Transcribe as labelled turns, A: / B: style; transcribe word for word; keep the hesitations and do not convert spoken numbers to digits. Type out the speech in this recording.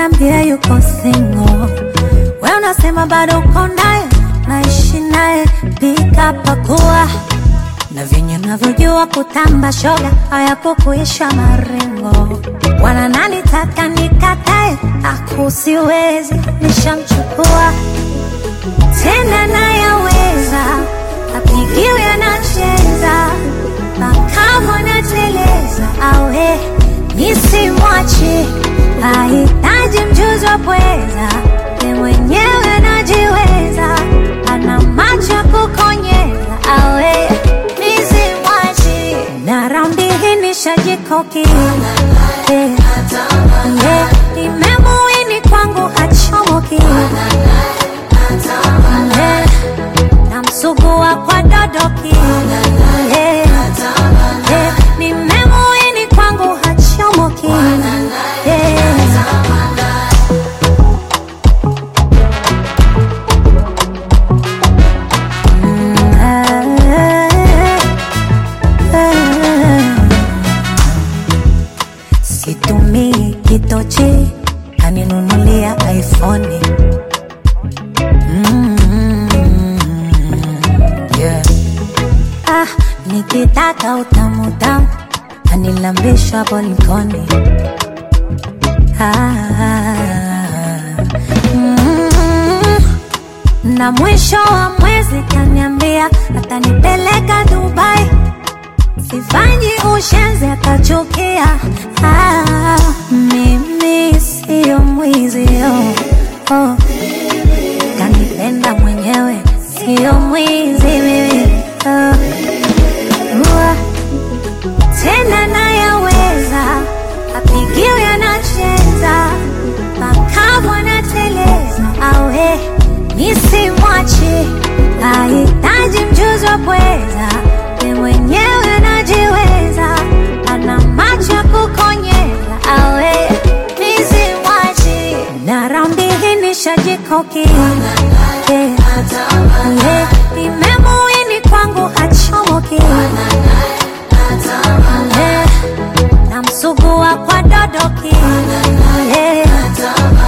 A: ananiambia yuko single. Wewe unasema bado uko naye, naishi naye, pika pakua. Na vinyo navyojua kutamba shoga, hayakukuisha maringo. Wana nani taka nikatae, akusiwezi, nishamchukua. Tena nayaweza, apigiwe anacheza, makamo nateleza, awe nisimwachi. Hahitaji mjuzi wa pweza, ye mwenyewe anajiweza, ana macho ya kukonyeza, awe nisimwachi. Na raundi hii nishajikoki, yeah, yeah, nimemuini kwangu hachomoki, yeah, na msugua kwa dodoki, yeah, yeah, nimemuini kwangu hachomoki, yeah. Situmi kitochi, kaninunulia iPhone. Mm, yeah. Ah, nikitaka utamu tamu, anilambisha bolikoni. Ah, mm, na mwisho wa mwezi kaniambia atanipeleka Dubai. Sifanyi ushenzi akachukia. Ah, mimi siyo mwizi, oh, oh. Kanipenda mwenyewe, siyo mwizi mimi, oh. Uwa. Tena nayaweza, apigiwe anacheza, makamu anateleza, awe nisimwachi. Hahitaji mjuzi wa pweza, ye mwenyewe anajiweza, ana macho ya kukonyeza, awe nisimwachi. Na raundi hii nishajikoki, yeah, yeah, nimemuini kwangu hachomoki, yeah, na msugua kwa dodoki, yeah.